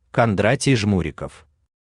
Кондратий Жмуриков.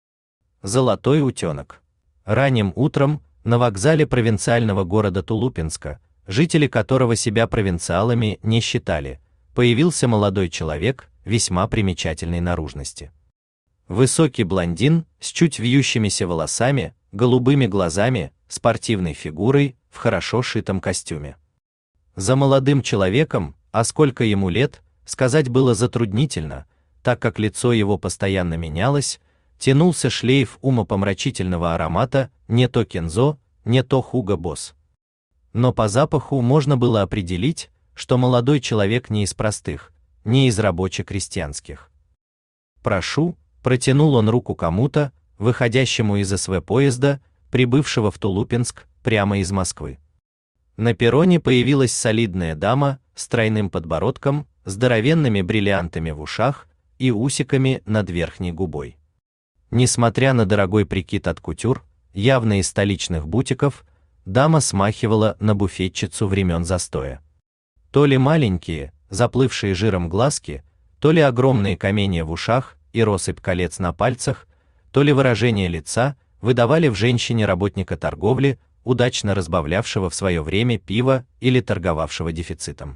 Золотой утенок. Ранним утром на вокзале провинциального города Тулупинска, жители которого себя провинциалами не считали, появился молодой человек весьма примечательной наружности. Высокий блондин с чуть вьющимися волосами, голубыми глазами, спортивной фигурой, в хорошо шитом костюме. За молодым человеком, а сколько ему лет, сказать было затруднительно, так как лицо его постоянно менялось, тянулся шлейф умопомрачительного аромата, не то Кензо, не то Хуго Босс. Но по запаху можно было определить, что молодой человек не из простых, не из рабоче-крестьянских. «Прошу», протянул он руку кому-то, выходящему из СВ поезда, прибывшего в Тулупинск прямо из Москвы. На перроне появилась солидная дама с тройным подбородком, здоровенными бриллиантами в ушах и усиками над верхней губой. Несмотря на дорогой прикид от кутюр, явно из столичных бутиков, дама смахивала на буфетчицу времен застоя. То ли маленькие, заплывшие жиром глазки, то ли огромные каменья в ушах и россыпь колец на пальцах, то ли выражение лица выдавали в женщине работника торговли, удачно разбавлявшего в свое время пиво или торговавшего дефицитом.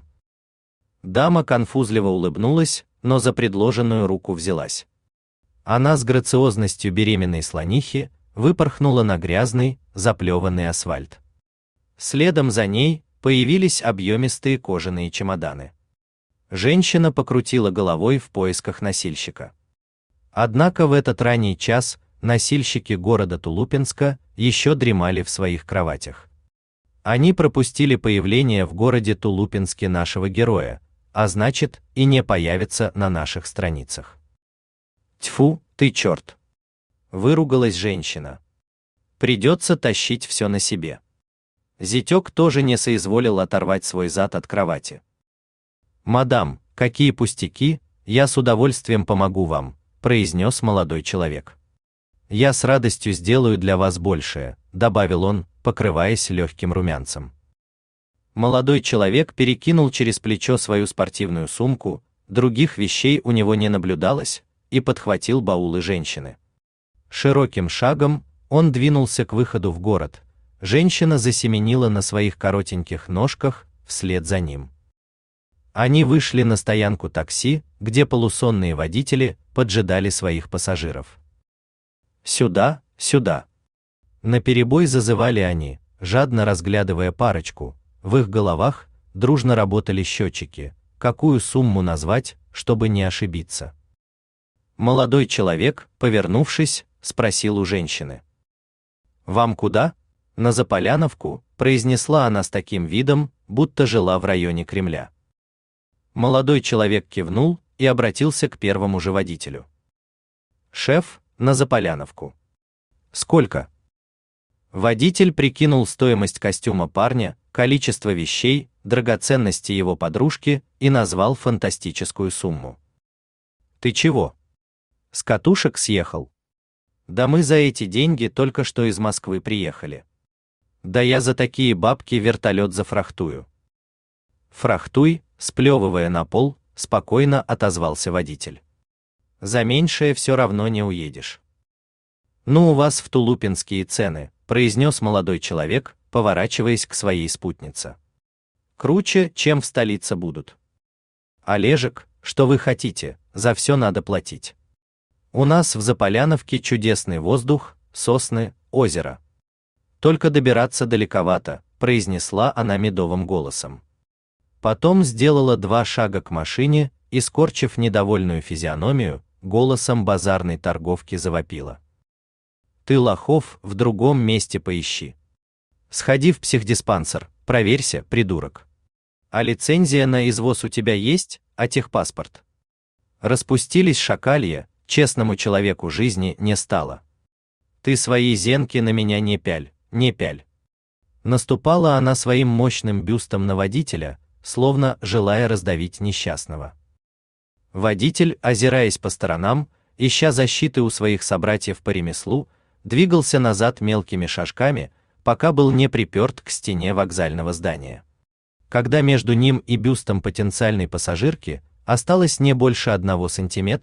Дама конфузливо улыбнулась, но за предложенную руку взялась. Она с грациозностью беременной слонихи выпорхнула на грязный, заплеванный асфальт. Следом за ней появились объемистые кожаные чемоданы. Женщина покрутила головой в поисках носильщика. Однако в этот ранний час носильщики города Тулупинска еще дремали в своих кроватях. Они пропустили появление в городе Тулупинске нашего героя, а значит, и не появятся на наших страницах. «Тьфу, ты черт!» — выругалась женщина. «Придется тащить все на себе». Зятек тоже не соизволил оторвать свой зад от кровати. «Мадам, какие пустяки, я с удовольствием помогу вам», — произнес молодой человек. «Я с радостью сделаю для вас большее», — добавил он, покрываясь легким румянцем. Молодой человек перекинул через плечо свою спортивную сумку, других вещей у него не наблюдалось, и подхватил баулы женщины. Широким шагом он двинулся к выходу в город. Женщина засеменила на своих коротеньких ножках вслед за ним. Они вышли на стоянку такси, где полусонные водители поджидали своих пассажиров. «Сюда, сюда!» Наперебой зазывали они, жадно разглядывая парочку. В их головах дружно работали счетчики, какую сумму назвать, чтобы не ошибиться. Молодой человек, повернувшись, спросил у женщины. «Вам куда?» «На Заполяновку», произнесла она с таким видом, будто жила в районе Кремля. Молодой человек кивнул и обратился к первому же водителю. «Шеф, на Заполяновку». «Сколько?» Водитель прикинул стоимость костюма парня, количество вещей, драгоценности его подружки и назвал фантастическую сумму. «Ты чего? С катушек съехал?» «Да мы за эти деньги только что из Москвы приехали». «Да я за такие бабки вертолет зафрахтую». «Фрахтуй», сплевывая на пол, спокойно отозвался водитель. «За меньшее все равно не уедешь». «Ну у вас в тулупинские цены», произнес молодой человек, поворачиваясь к своей спутнице. «Круче, чем в столице будут». «Олежек, что вы хотите, за все надо платить. У нас в Заполяновке чудесный воздух, сосны, озеро. Только добираться далековато», произнесла она медовым голосом. Потом сделала 2 шага к машине и, скорчив недовольную физиономию, голосом базарной торговки завопила. «Ты лохов в другом месте поищи. Сходи в психдиспансер, проверься, придурок. А лицензия на извоз у тебя есть, а техпаспорт?» Распустились шакалья, честному человеку жизни не стало. «Ты свои зенки на меня не пяль, не пяль». Наступала она своим мощным бюстом на водителя, словно желая раздавить несчастного. Водитель, озираясь по сторонам, ища защиты у своих собратьев по ремеслу, двигался назад мелкими шажками, пока был не приперт к стене вокзального здания. Когда между ним и бюстом потенциальной пассажирки осталось не больше 1 сантиметра,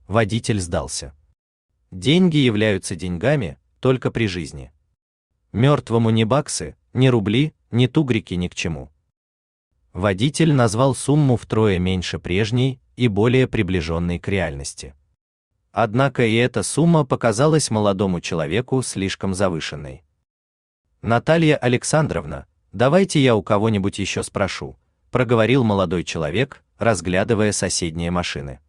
Водитель сдался. Деньги являются деньгами только при жизни. Мертвому ни баксы, ни рубли, ни тугрики ни к чему. Водитель назвал сумму втрое меньше прежней и более приближенной к реальности. Однако и эта сумма показалась молодому человеку слишком завышенной. Наталья Александровна, давайте я у кого-нибудь еще спрошу, проговорил молодой человек, разглядывая соседние машины.